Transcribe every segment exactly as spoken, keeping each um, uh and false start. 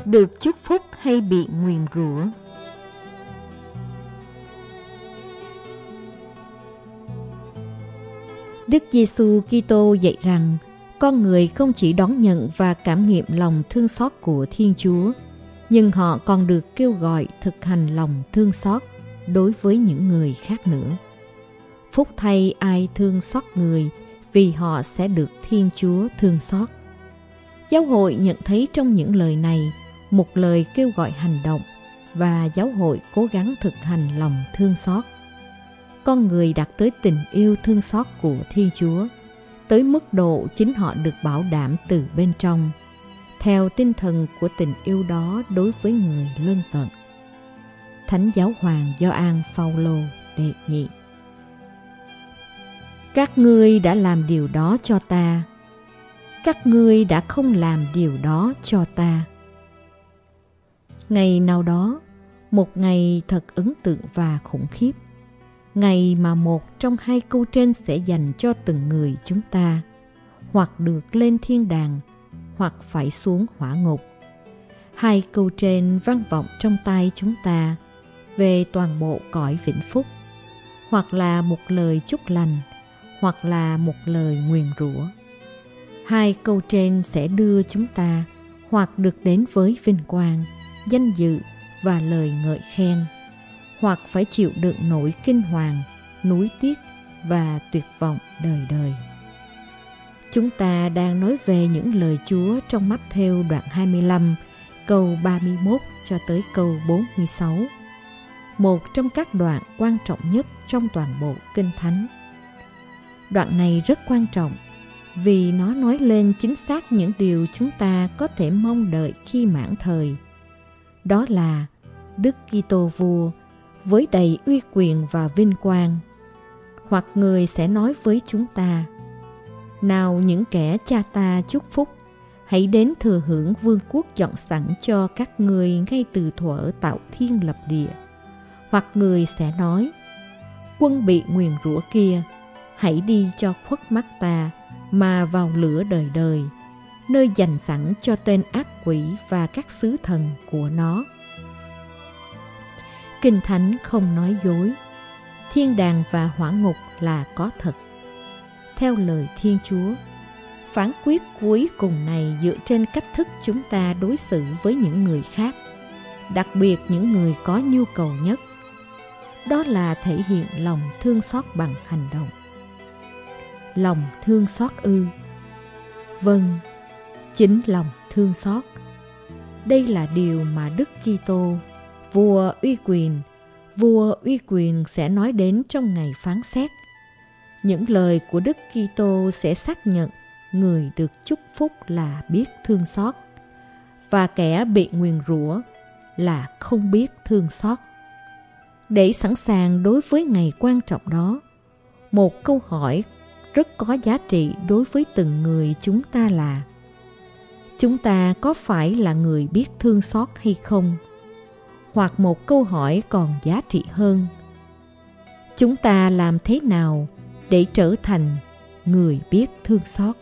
được chúc phúc hay bị nguyền rủa. Đức Giêsu Kitô dạy rằng con người không chỉ đón nhận và cảm nghiệm lòng thương xót của Thiên Chúa, nhưng họ còn được kêu gọi thực hành lòng thương xót đối với những người khác nữa. Phúc thay ai thương xót người, vì họ sẽ được Thiên Chúa thương xót. Giáo hội nhận thấy trong những lời này một lời kêu gọi hành động, và giáo hội cố gắng thực hành lòng thương xót. Con người đạt tới tình yêu thương xót của Thiên Chúa, tới mức độ chính họ được bảo đảm từ bên trong, theo tinh thần của tình yêu đó đối với người lân cận. Thánh Giáo hoàng Gioan Phaolô đệ nhị. Các ngươi đã làm điều đó cho ta, các ngươi đã không làm điều đó cho ta. Ngày nào đó, một ngày thật ấn tượng và khủng khiếp, ngày mà một trong hai câu trên sẽ dành cho từng người chúng ta, hoặc được lên thiên đàng, hoặc phải xuống hỏa ngục. Hai câu trên vang vọng trong tai chúng ta về toàn bộ cõi vĩnh phúc, hoặc là một lời chúc lành, hoặc là một lời nguyền rủa. Hai câu trên sẽ đưa chúng ta hoặc được đến với vinh quang, danh dự và lời ngợi khen, hoặc phải chịu đựng nỗi kinh hoàng, nuối tiếc và tuyệt vọng đời đời. Chúng ta đang nói về những lời Chúa trong Mát-thêu đoạn hai mươi lăm, câu ba mươi mốt cho tới câu bốn mươi sáu, một trong các đoạn quan trọng nhất trong toàn bộ Kinh Thánh. Đoạn này rất quan trọng vì nó nói lên chính xác những điều chúng ta có thể mong đợi khi mãn thời. Đó là Đức Kitô Vua với đầy uy quyền và vinh quang. Hoặc người sẽ nói với chúng ta: nào những kẻ cha ta chúc phúc, hãy đến thừa hưởng vương quốc dọn sẵn cho các ngươi ngay từ thuở tạo thiên lập địa. Hoặc người sẽ nói: quân bị nguyền rủa kia, hãy đi cho khuất mắt ta mà vào lửa đời đời, nơi dành sẵn cho tên ác quỷ và các sứ thần của nó. Kinh Thánh không nói dối. Thiên đàng và hỏa ngục là có thật. Theo lời Thiên Chúa, phán quyết cuối cùng này dựa trên cách thức chúng ta đối xử với những người khác, đặc biệt những người có nhu cầu nhất. Đó là thể hiện lòng thương xót bằng hành động. Lòng thương xót ư? Vâng, chính lòng thương xót. Đây là điều mà Đức Kitô, vua uy quyền, vua uy quyền sẽ nói đến trong ngày phán xét. Những lời của Đức Kitô sẽ xác nhận người được chúc phúc là biết thương xót, và kẻ bị nguyền rủa là không biết thương xót. Để sẵn sàng đối với ngày quan trọng đó, một câu hỏi rất có giá trị đối với từng người chúng ta là: chúng ta có phải là người biết thương xót hay không? Hoặc một câu hỏi còn giá trị hơn: chúng ta làm thế nào để trở thành người biết thương xót?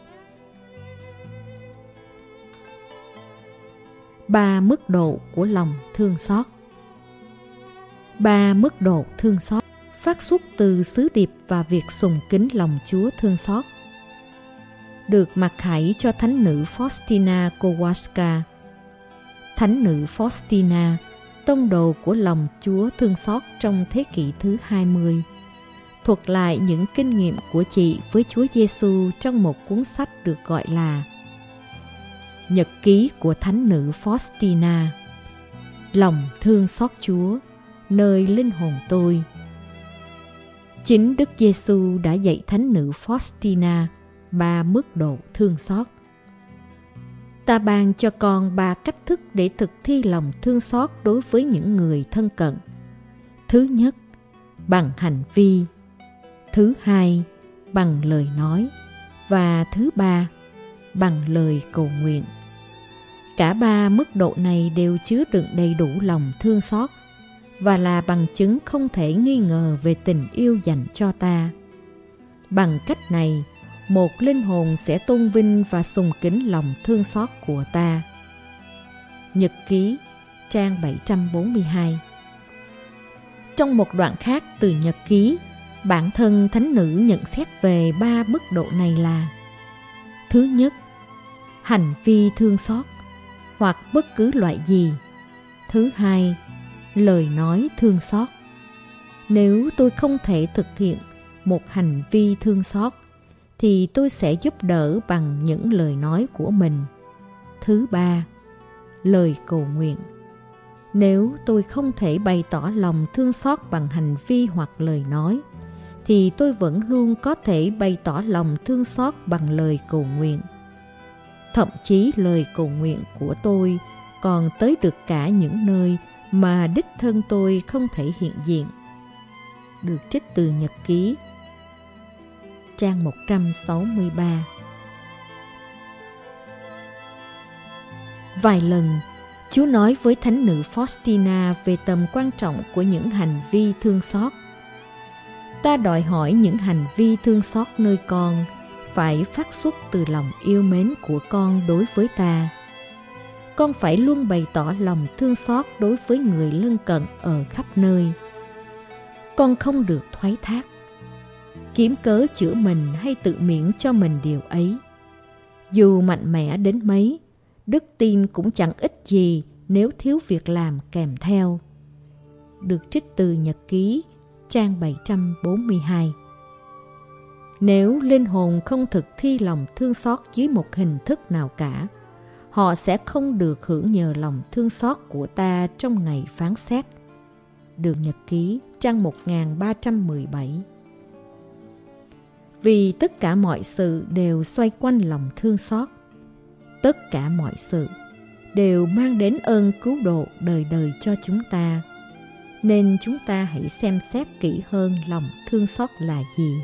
Ba mức độ của lòng thương xót. Ba mức độ thương xót phát xuất từ sứ điệp và việc sùng kính lòng Chúa thương xót, được mặc khải cho thánh nữ Faustina Kowalska. Thánh nữ Faustina, tông đồ của lòng Chúa thương xót trong thế kỷ thứ hai mươi, thuật lại những kinh nghiệm của chị với Chúa Giêsu trong một cuốn sách được gọi là Nhật ký của thánh nữ Faustina. Lòng thương xót Chúa nơi linh hồn tôi. Chính Đức Giêsu đã dạy thánh nữ Faustina ba mức độ thương xót. Ta ban cho con ba cách thức để thực thi lòng thương xót đối với những người thân cận. Thứ nhất, bằng hành vi. Thứ hai, bằng lời nói. Và thứ ba, bằng lời cầu nguyện. Cả ba mức độ này đều chứa đựng đầy đủ lòng thương xót và là bằng chứng không thể nghi ngờ về tình yêu dành cho ta. Bằng cách này, một linh hồn sẽ tôn vinh và sùng kính lòng thương xót của ta. Nhật ký, trang bảy trăm bốn mươi hai. Trong một đoạn khác từ nhật ký, bản thân thánh nữ nhận xét về ba mức độ này là: thứ nhất, hành vi thương xót hoặc bất cứ loại gì. Thứ hai, lời nói thương xót. Nếu tôi không thể thực hiện một hành vi thương xót thì tôi sẽ giúp đỡ bằng những lời nói của mình. Thứ ba, lời cầu nguyện. Nếu tôi không thể bày tỏ lòng thương xót bằng hành vi hoặc lời nói thì tôi vẫn luôn có thể bày tỏ lòng thương xót bằng lời cầu nguyện. Thậm chí lời cầu nguyện của tôi còn tới được cả những nơi mà đích thân tôi không thể hiện diện. Được trích từ nhật ký, trang một trăm sáu mươi ba. Vài lần, Chúa nói với thánh nữ Faustina về tầm quan trọng của những hành vi thương xót. Ta đòi hỏi những hành vi thương xót nơi con phải phát xuất từ lòng yêu mến của con đối với ta. Con phải luôn bày tỏ lòng thương xót đối với người lân cận ở khắp nơi. Con không được thoái thác, kiếm cớ chữa mình hay tự miễn cho mình điều ấy. Dù mạnh mẽ đến mấy, đức tin cũng chẳng ích gì nếu thiếu việc làm kèm theo. Được trích từ nhật ký, trang bảy trăm bốn mươi hai. Nếu linh hồn không thực thi lòng thương xót dưới một hình thức nào cả, họ sẽ không được hưởng nhờ lòng thương xót của ta trong ngày phán xét. Được nhật ký, trang một nghìn ba trăm mười bảy. Vì tất cả mọi sự đều xoay quanh lòng thương xót. Tất cả mọi sự đều mang đến ơn cứu độ đời đời cho chúng ta. Nên chúng ta hãy xem xét kỹ hơn lòng thương xót là gì.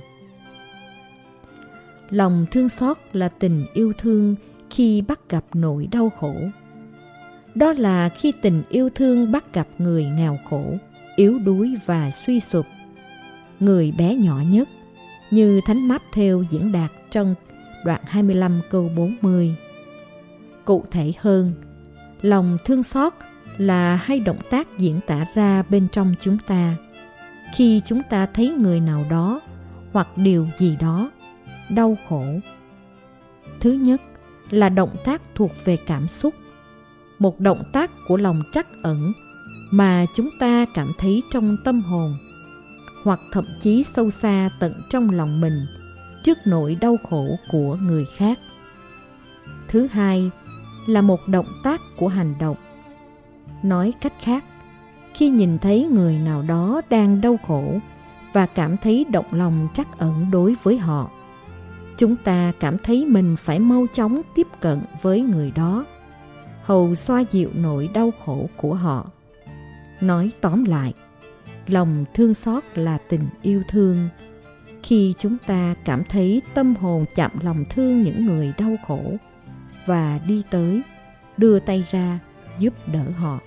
Lòng thương xót là tình yêu thương khi bắt gặp nỗi đau khổ. Đó là khi tình yêu thương bắt gặp người nghèo khổ, yếu đuối và suy sụp, người bé nhỏ nhất, như Thánh Mát-thêu diễn đạt trong đoạn hai mươi lăm câu bốn mươi. Cụ thể hơn, lòng thương xót là hai động tác diễn tả ra bên trong chúng ta khi chúng ta thấy người nào đó hoặc điều gì đó đau khổ. Thứ nhất là động tác thuộc về cảm xúc, một động tác của lòng trắc ẩn mà chúng ta cảm thấy trong tâm hồn, hoặc thậm chí sâu xa tận trong lòng mình trước nỗi đau khổ của người khác. Thứ hai là một động tác của hành động. Nói cách khác, khi nhìn thấy người nào đó đang đau khổ và cảm thấy động lòng trắc ẩn đối với họ, chúng ta cảm thấy mình phải mau chóng tiếp cận với người đó, hầu xoa dịu nỗi đau khổ của họ. Nói tóm lại, lòng thương xót là tình yêu thương. Khi chúng ta cảm thấy tâm hồn chạm lòng thương những người đau khổ và đi tới, đưa tay ra giúp đỡ họ.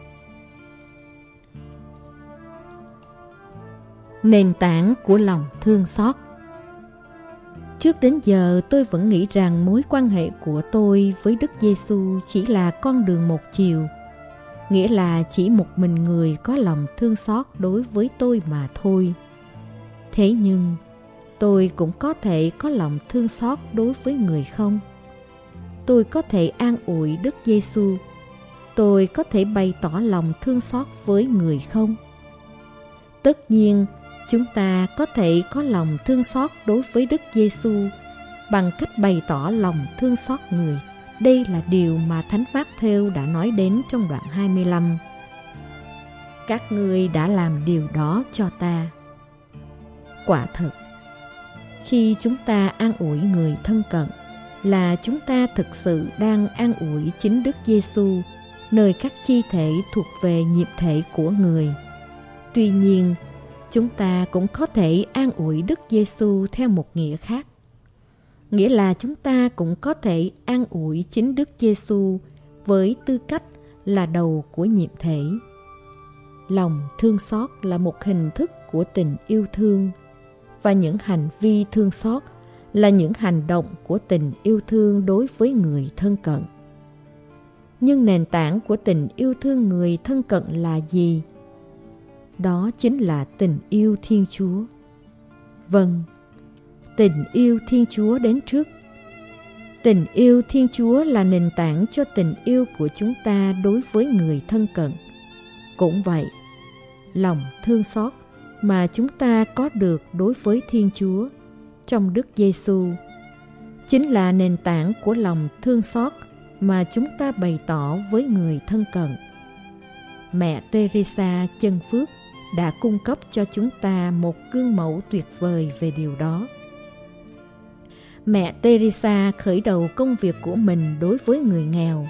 Nền tảng của lòng thương xót. Trước đến giờ tôi vẫn nghĩ rằng mối quan hệ của tôi với Đức Giêsu chỉ là con đường một chiều, nghĩa là chỉ một mình người có lòng thương xót đối với tôi mà thôi. Thế nhưng, tôi cũng có thể có lòng thương xót đối với người không? Tôi có thể an ủi Đức Giêsu, tôi có thể bày tỏ lòng thương xót với người không? Tất nhiên, chúng ta có thể có lòng thương xót đối với Đức Giêsu bằng cách bày tỏ lòng thương xót người. Đây là điều mà Thánh Mát-thêu đã nói đến trong đoạn hai mươi lăm. Các ngươi đã làm điều đó cho ta. Quả thật, khi chúng ta an ủi người thân cận, là chúng ta thực sự đang an ủi chính Đức Giêsu, nơi các chi thể thuộc về nhịp thể của người. Tuy nhiên, chúng ta cũng có thể an ủi Đức Giêsu theo một nghĩa khác. Nghĩa là chúng ta cũng có thể an ủi chính Đức Giêsu với tư cách là đầu của nhịp thể. Lòng thương xót là một hình thức của tình yêu thương, và những hành vi thương xót là những hành động của tình yêu thương đối với người thân cận. Nhưng nền tảng của tình yêu thương người thân cận là gì? Đó chính là tình yêu Thiên Chúa. Vâng, tình yêu Thiên Chúa đến trước. Tình yêu Thiên Chúa là nền tảng cho tình yêu của chúng ta đối với người thân cận. Cũng vậy, lòng thương xót mà chúng ta có được đối với Thiên Chúa trong Đức Giêsu chính là nền tảng của lòng thương xót mà chúng ta bày tỏ với người thân cận. Mẹ Teresa chân phước đã cung cấp cho chúng ta một gương mẫu tuyệt vời về điều đó. Mẹ Teresa khởi đầu công việc của mình đối với người nghèo.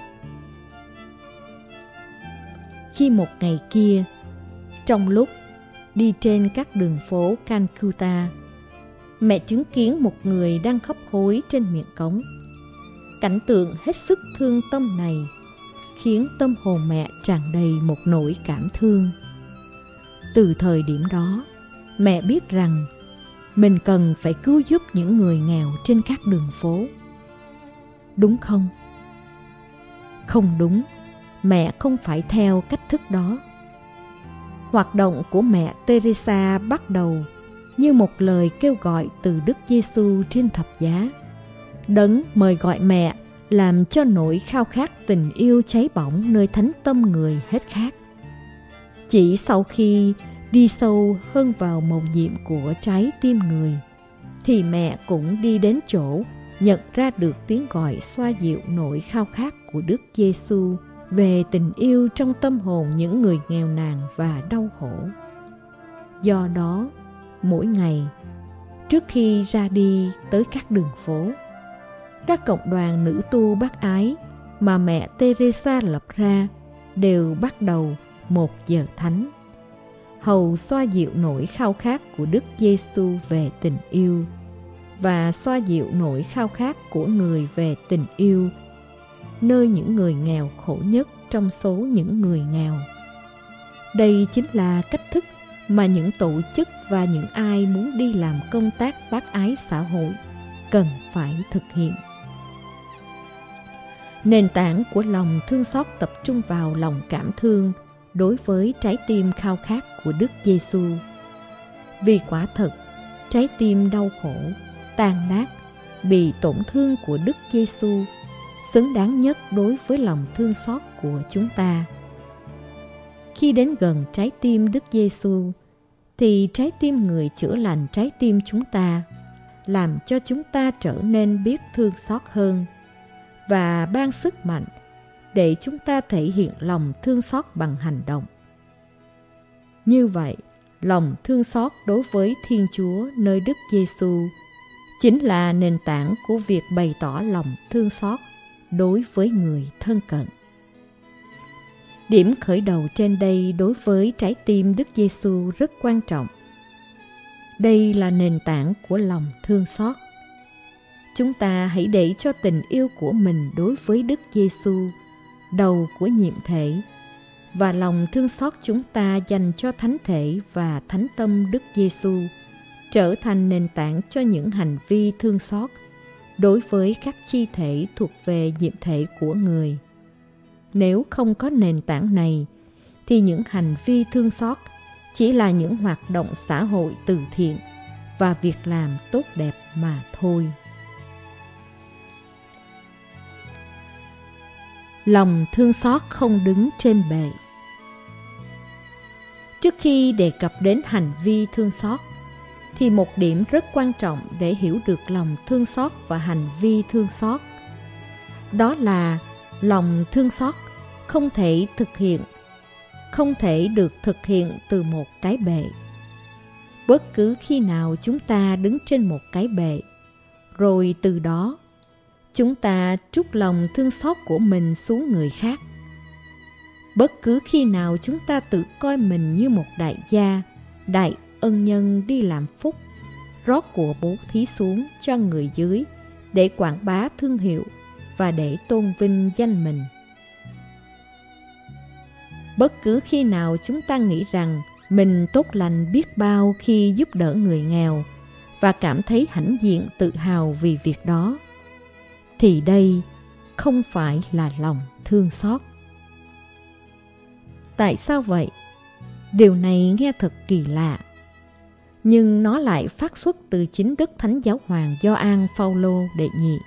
Khi một ngày kia, trong lúc đi trên các đường phố Calcutta, mẹ chứng kiến một người đang hấp hối trên miệng cống. Cảnh tượng hết sức thương tâm này khiến tâm hồn mẹ tràn đầy một nỗi cảm thương. Từ thời điểm đó, mẹ biết rằng mình cần phải cứu giúp những người nghèo trên các đường phố. Đúng không? Không đúng, mẹ không phải theo cách thức đó. Hoạt động của mẹ Teresa bắt đầu như một lời kêu gọi từ Đức Giêsu trên thập giá. Đấng mời gọi mẹ làm cho nỗi khao khát tình yêu cháy bỏng nơi thánh tâm người hết khát. Chỉ sau khi đi sâu hơn vào mầu nhiệm của trái tim người, thì mẹ cũng đi đến chỗ nhận ra được tiếng gọi xoa dịu nỗi khao khát của Đức Giêsu về tình yêu trong tâm hồn những người nghèo nàn và đau khổ. Do đó, mỗi ngày, trước khi ra đi tới các đường phố, các cộng đoàn nữ tu bác ái mà mẹ Teresa lập ra đều bắt đầu một giờ thánh, hầu xoa dịu nỗi khao khát của Đức Giêsu về tình yêu và xoa dịu nỗi khao khát của người về tình yêu nơi những người nghèo khổ nhất trong số những người nghèo. Đây chính là cách thức mà những tổ chức và những ai muốn đi làm công tác bác ái xã hội cần phải thực hiện. Nền tảng của lòng thương xót tập trung vào lòng cảm thương đối với trái tim khao khát của Đức Giêsu. Vì quả thật, trái tim đau khổ, tàn nát, bị tổn thương của Đức Giêsu xứng đáng nhất đối với lòng thương xót của chúng ta. Khi đến gần trái tim Đức Giêsu, thì trái tim người chữa lành trái tim chúng ta, làm cho chúng ta trở nên biết thương xót hơn và ban sức mạnh để chúng ta thể hiện lòng thương xót bằng hành động. Như vậy, lòng thương xót đối với Thiên Chúa nơi Đức Giêsu chính là nền tảng của việc bày tỏ lòng thương xót đối với người thân cận. Điểm khởi đầu trên đây đối với trái tim Đức Giêsu rất quan trọng. Đây là nền tảng của lòng thương xót. Chúng ta hãy để cho tình yêu của mình đối với Đức Giêsu, đầu của nhiệm thể, và lòng thương xót chúng ta dành cho thánh thể và thánh tâm Đức Giêsu trở thành nền tảng cho những hành vi thương xót đối với các chi thể thuộc về nhiệm thể của người. Nếu không có nền tảng này, thì những hành vi thương xót chỉ là những hoạt động xã hội từ thiện và việc làm tốt đẹp mà thôi. Lòng thương xót không đứng trên bệ. Trước khi đề cập đến hành vi thương xót, thì một điểm rất quan trọng để hiểu được lòng thương xót và hành vi thương xót, đó là lòng thương xót không thể thực hiện, không thể được thực hiện từ một cái bệ. Bất cứ khi nào chúng ta đứng trên một cái bệ, rồi từ đó chúng ta trút lòng thương xót của mình xuống người khác. Bất cứ khi nào chúng ta tự coi mình như một đại gia, đại ân nhân đi làm phúc, rót của bố thí xuống cho người dưới để quảng bá thương hiệu và để tôn vinh danh mình. Bất cứ khi nào chúng ta nghĩ rằng mình tốt lành biết bao khi giúp đỡ người nghèo và cảm thấy hãnh diện tự hào vì việc đó, thì đây không phải là lòng thương xót. Tại sao vậy? Điều này nghe thật kỳ lạ, nhưng nó lại phát xuất từ chính Đức Thánh Giáo Hoàng Gioan Phaolô đệ nhị.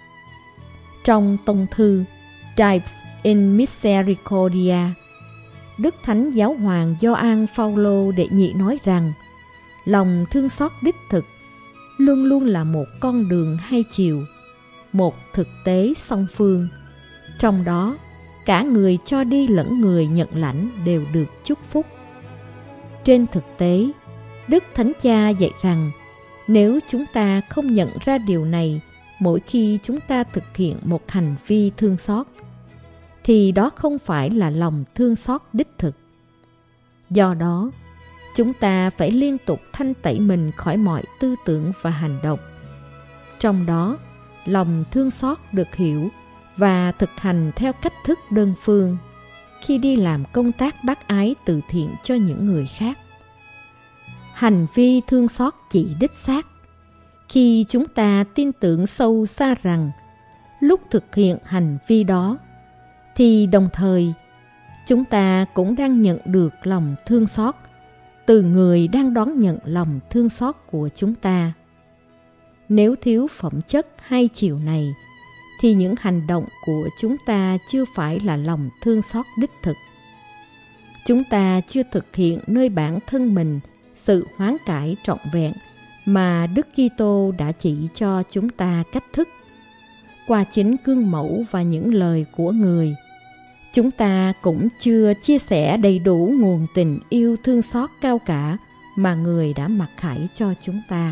Trong tông thư Dives in Misericordia, Đức Thánh Giáo Hoàng Gioan Phaolô đệ nhị nói rằng lòng thương xót đích thực luôn luôn là một con đường hai chiều, một thực tế song phương. Trong đó, cả người cho đi lẫn người nhận lãnh đều được chúc phúc. Trên thực tế, Đức Thánh Cha dạy rằng nếu chúng ta không nhận ra điều này mỗi khi chúng ta thực hiện một hành vi thương xót, thì đó không phải là lòng thương xót đích thực. Do đó, chúng ta phải liên tục thanh tẩy mình khỏi mọi tư tưởng và hành động. Trong đó, lòng thương xót được hiểu và thực hành theo cách thức đơn phương khi đi làm công tác bác ái từ thiện cho những người khác. Hành vi thương xót chỉ đích xác khi chúng ta tin tưởng sâu xa rằng lúc thực hiện hành vi đó thì đồng thời chúng ta cũng đang nhận được lòng thương xót từ người đang đón nhận lòng thương xót của chúng ta. Nếu thiếu phẩm chất hai chiều này thì những hành động của chúng ta chưa phải là lòng thương xót đích thực. Chúng ta chưa thực hiện nơi bản thân mình sự hoán cải trọn vẹn mà Đức Kitô đã chỉ cho chúng ta cách thức. Qua chính gương mẫu và những lời của người, chúng ta cũng chưa chia sẻ đầy đủ nguồn tình yêu thương xót cao cả mà người đã mặc khải cho chúng ta.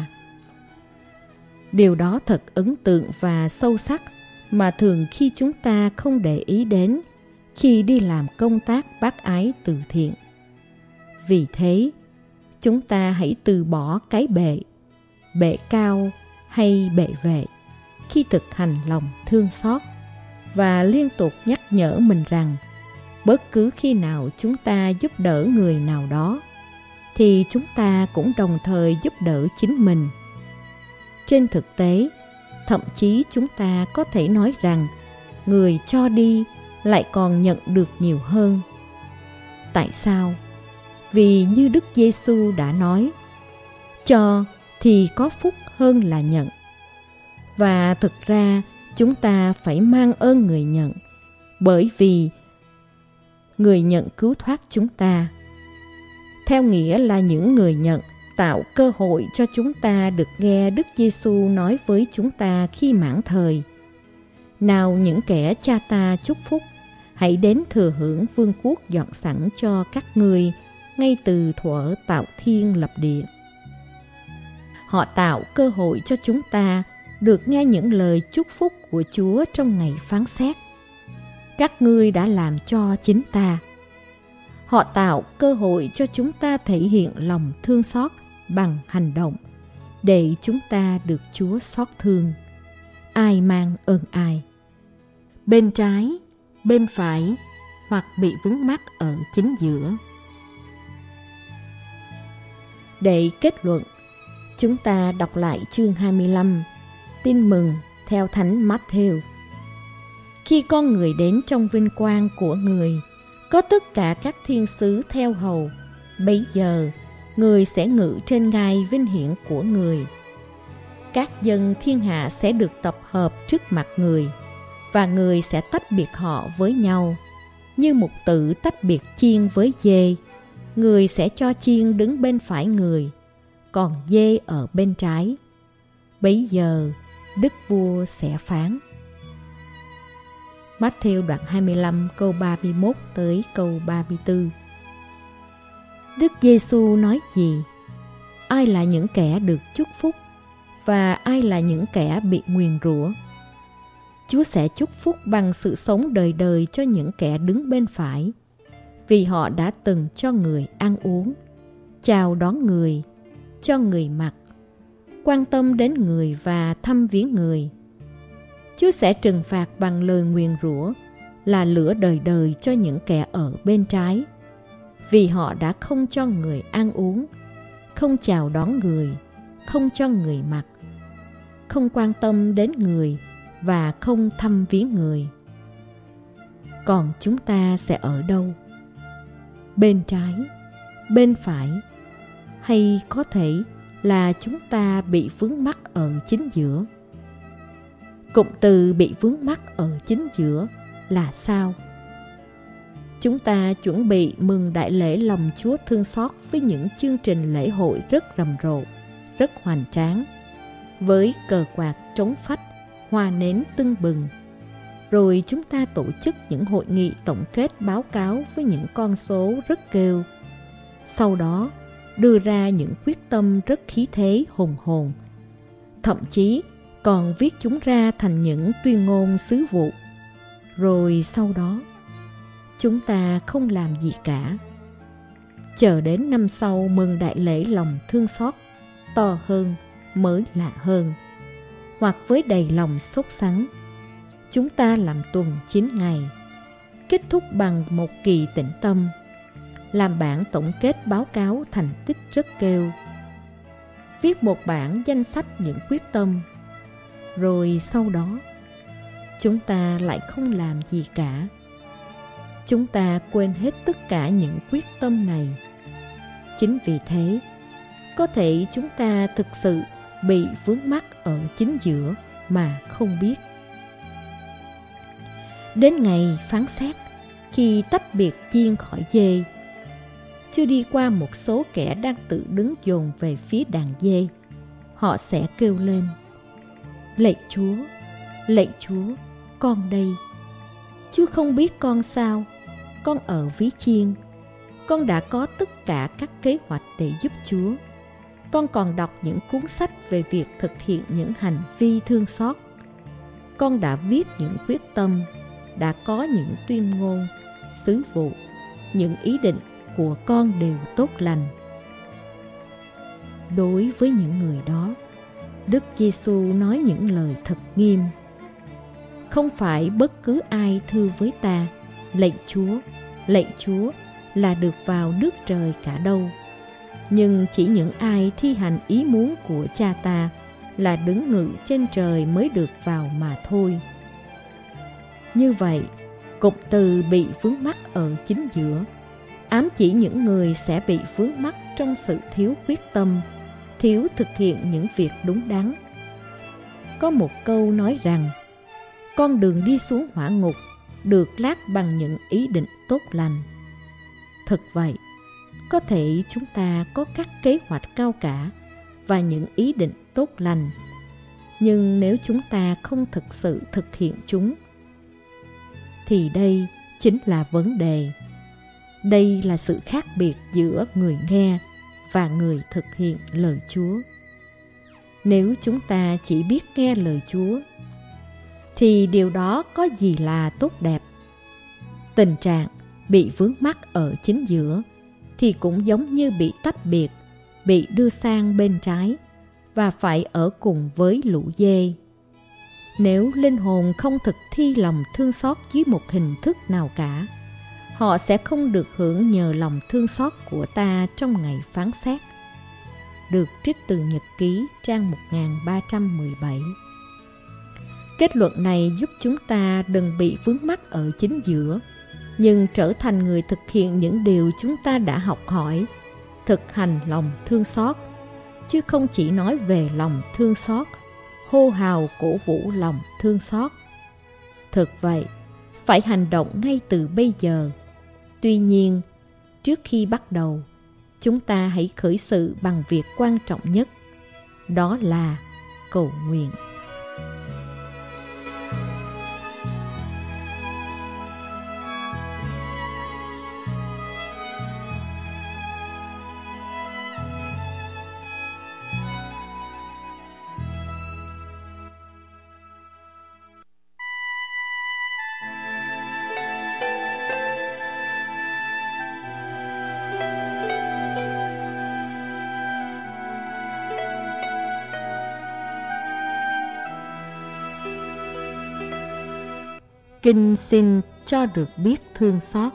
Điều đó thật ấn tượng và sâu sắc mà thường khi chúng ta không để ý đến khi đi làm công tác bác ái từ thiện. Vì thế, chúng ta hãy từ bỏ cái bệ, bệ cao hay bệ vệ khi thực hành lòng thương xót và liên tục nhắc nhở mình rằng bất cứ khi nào chúng ta giúp đỡ người nào đó thì chúng ta cũng đồng thời giúp đỡ chính mình. Trên thực tế, thậm chí chúng ta có thể nói rằng người cho đi lại còn nhận được nhiều hơn. Tại sao? Vì như Đức Giêsu đã nói, cho thì có phúc hơn là nhận. Và thực ra chúng ta phải mang ơn người nhận, bởi vì người nhận cứu thoát chúng ta. Theo nghĩa là những người nhận tạo cơ hội cho chúng ta được nghe Đức Giêsu nói với chúng ta khi mãn thời: nào những kẻ cha ta chúc phúc, hãy đến thừa hưởng vương quốc dọn sẵn cho các ngươi ngay từ thuở tạo thiên lập địa. Họ tạo cơ hội cho chúng ta được nghe những lời chúc phúc của Chúa trong ngày phán xét. Các ngươi đã làm cho chính ta. Họ tạo cơ hội cho chúng ta thể hiện lòng thương xót bằng hành động, để chúng ta được Chúa xót thương. Ai mang ơn ai? Bên trái, bên phải, hoặc bị vướng mắc ở chính giữa. Để kết luận, chúng ta đọc lại chương hai mươi lăm, Tin mừng theo Thánh Matthew. Khi con người đến trong vinh quang của người, có tất cả các thiên sứ theo hầu, bấy giờ người sẽ ngự trên ngai vinh hiển của người. Các dân thiên hạ sẽ được tập hợp trước mặt người, và người sẽ tách biệt họ với nhau. Như mục tử tách biệt chiên với dê, người sẽ cho chiên đứng bên phải người, còn dê ở bên trái. Bấy giờ Đức Vua sẽ phán. Matthew đoạn hai mươi lăm câu ba mươi mốt tới câu ba mươi tư. Đức Giêsu nói gì? Ai là những kẻ được chúc phúc và ai là những kẻ bị nguyền rủa? Chúa sẽ chúc phúc bằng sự sống đời đời cho những kẻ đứng bên phải, vì họ đã từng cho người ăn uống, chào đón người, cho người mặc, quan tâm đến người và thăm viếng người. Chúa sẽ trừng phạt bằng lời nguyền rủa là lửa đời đời cho những kẻ ở bên trái, vì họ đã không cho người ăn uống, không chào đón người, không cho người mặc, không quan tâm đến người và không thăm viếng người. còn chúng ta sẽ ở đâu? Bên trái, bên phải, hay có thể là chúng ta bị vướng mắc ở chính giữa? Cụm từ bị vướng mắc ở chính giữa là sao? Chúng ta chuẩn bị mừng đại lễ lòng Chúa thương xót với những chương trình lễ hội rất rầm rộ, rất hoành tráng, với cờ quạt trống phách, hoa nến tưng bừng. Rồi chúng ta tổ chức những hội nghị tổng kết báo cáo với những con số rất kêu. Sau đó đưa ra những quyết tâm rất khí thế hùng hồn, thậm chí còn viết chúng ra thành những tuyên ngôn sứ vụ. Rồi sau đó chúng ta không làm gì cả, chờ đến năm sau mừng đại lễ lòng thương xót to hơn, mới lạ hơn, hoặc với đầy lòng sốt sắng, chúng ta làm tuần chín ngày, kết thúc bằng một kỳ tĩnh tâm, làm bản tổng kết báo cáo thành tích rất kêu, viết một bản danh sách những quyết tâm. Rồi sau đó chúng ta lại không làm gì cả. Chúng ta quên hết tất cả những quyết tâm này. Chính vì thế, có thể chúng ta thực sự bị vướng mắc ở chính giữa mà không biết. Đến ngày phán xét, khi tách biệt chiên khỏi dê, chưa đi qua một số kẻ đang tự đứng dồn về phía đàn dê, họ sẽ kêu lên: Lạy Chúa, lạy Chúa, con đây. Chúa không biết con sao, con ở ví chiên. Con đã có tất cả các kế hoạch để giúp Chúa. Con còn đọc những cuốn sách về việc thực hiện những hành vi thương xót. Con đã viết những quyết tâm, đã có những tuyên ngôn, sứ vụ, những ý định của con đều tốt lành. Đối với những người đó, Đức Giêsu nói những lời thật nghiêm: Không phải bất cứ ai thưa với ta, lạy Chúa, lạy Chúa là được vào nước trời cả đâu, nhưng chỉ những ai thi hành ý muốn của Cha ta là đứng ngự trên trời mới được vào mà thôi. Như vậy, cụm từ bị vướng mắc ở chính giữa ám chỉ những người sẽ bị vướng mắc trong sự thiếu quyết tâm, thiếu thực hiện những việc đúng đắn. Có một câu nói rằng, con đường đi xuống hỏa ngục được lát bằng những ý định tốt lành. Thực vậy, có thể chúng ta có các kế hoạch cao cả và những ý định tốt lành, nhưng nếu chúng ta không thực sự thực hiện chúng, thì đây chính là vấn đề. Đây là sự khác biệt giữa người nghe và người thực hiện lời Chúa. Nếu chúng ta chỉ biết nghe lời Chúa, thì điều đó có gì là tốt đẹp? Tình trạng bị vướng mắc ở chính giữa thì cũng giống như bị tách biệt, bị đưa sang bên trái và phải ở cùng với lũ dê. Nếu linh hồn không thực thi lòng thương xót dưới một hình thức nào cả, họ sẽ không được hưởng nhờ lòng thương xót của ta trong ngày phán xét. Được trích từ Nhật ký trang một nghìn ba trăm mười bảy. Kết luận này giúp chúng ta đừng bị vướng mắc ở chính giữa, nhưng trở thành người thực hiện những điều chúng ta đã học hỏi, thực hành lòng thương xót, chứ không chỉ nói về lòng thương xót, hô hào cổ vũ lòng thương xót. Thực vậy, phải hành động ngay từ bây giờ. Tuy nhiên, trước khi bắt đầu, chúng ta hãy khởi sự bằng việc quan trọng nhất, đó là cầu nguyện. Kinh xin cho được biết thương xót.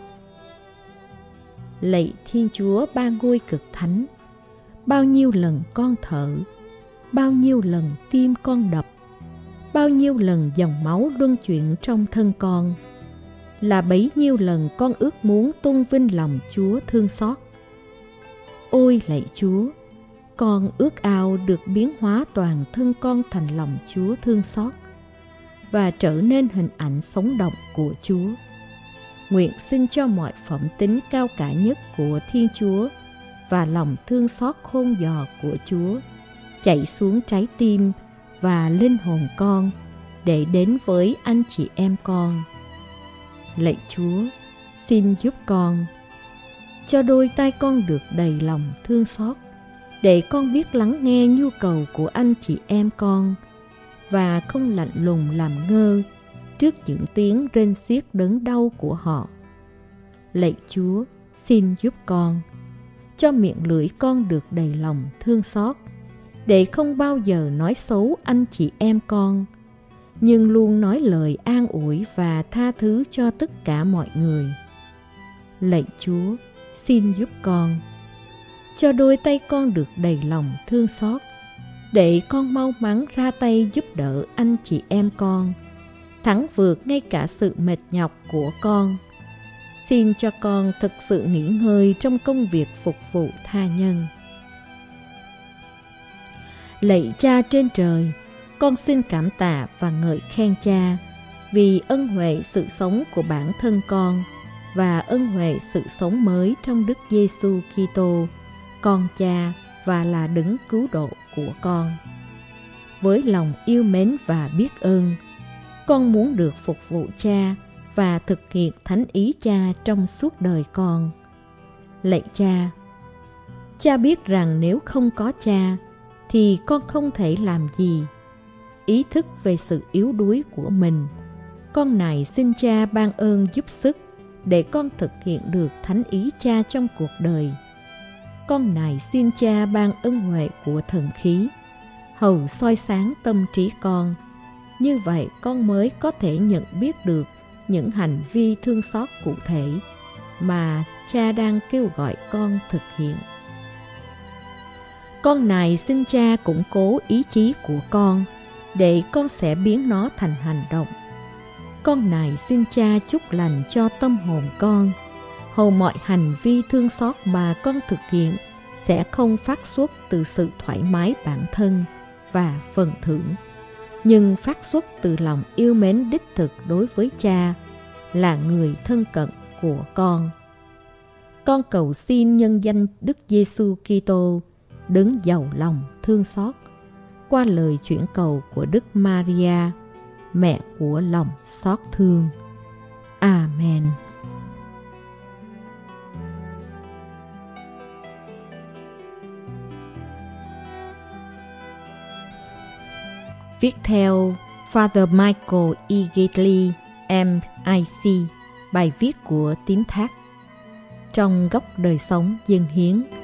Lạy Thiên Chúa ba ngôi cực thánh, bao nhiêu lần con thở, bao nhiêu lần tim con đập, bao nhiêu lần dòng máu luân chuyển trong thân con, là bấy nhiêu lần con ước muốn tôn vinh lòng Chúa thương xót. Ôi lạy Chúa, con ước ao được biến hóa toàn thân con thành lòng Chúa thương xót và trở nên hình ảnh sống động của Chúa. Nguyện xin cho mọi phẩm tính cao cả nhất của Thiên Chúa và lòng thương xót khôn dò của Chúa chảy xuống trái tim và linh hồn con để đến với anh chị em con. Lạy Chúa, xin giúp con, cho đôi tay con được đầy lòng thương xót, để con biết lắng nghe nhu cầu của anh chị em con và không lạnh lùng làm ngơ trước những tiếng rên xiết đớn đau của họ. Lạy Chúa, xin giúp con, cho miệng lưỡi con được đầy lòng thương xót, để không bao giờ nói xấu anh chị em con, nhưng luôn nói lời an ủi và tha thứ cho tất cả mọi người. Lạy Chúa, xin giúp con, cho đôi tay con được đầy lòng thương xót, để con mau mắn ra tay giúp đỡ anh chị em con, thắng vượt ngay cả sự mệt nhọc của con. Xin cho con thực sự nghỉ ngơi trong công việc phục vụ tha nhân. Lạy Cha trên trời, con xin cảm tạ và ngợi khen Cha vì ân huệ sự sống của bản thân con và ân huệ sự sống mới trong Đức Giêsu Kitô, con Cha và là đấng cứu độ của con. Với lòng yêu mến và biết ơn, con muốn được phục vụ Cha và thực hiện thánh ý Cha trong suốt đời con. Lạy Cha, Cha biết rằng nếu không có Cha thì con không thể làm gì. Ý thức về sự yếu đuối của mình, con này xin Cha ban ơn giúp sức để con thực hiện được thánh ý Cha trong cuộc đời. Con này xin Cha ban ân huệ của thần khí, hầu soi sáng tâm trí con. Như vậy con mới có thể nhận biết được những hành vi thương xót cụ thể mà Cha đang kêu gọi con thực hiện. Con này xin Cha củng cố ý chí của con để con sẽ biến nó thành hành động. Con này xin Cha chúc lành cho tâm hồn con, hầu mọi hành vi thương xót mà con thực hiện sẽ không phát xuất từ sự thoải mái bản thân và phần thưởng, nhưng phát xuất từ lòng yêu mến đích thực đối với Cha, là người thân cận của con. Con cầu xin nhân danh Đức Giêsu Kitô, đấng giàu lòng thương xót, qua lời chuyển cầu của Đức Maria, mẹ của lòng xót thương. Amen. Viết theo Father Michael E. Gately, M I C, bài viết của Tín Thác. Trong góc đời sống dâng hiến.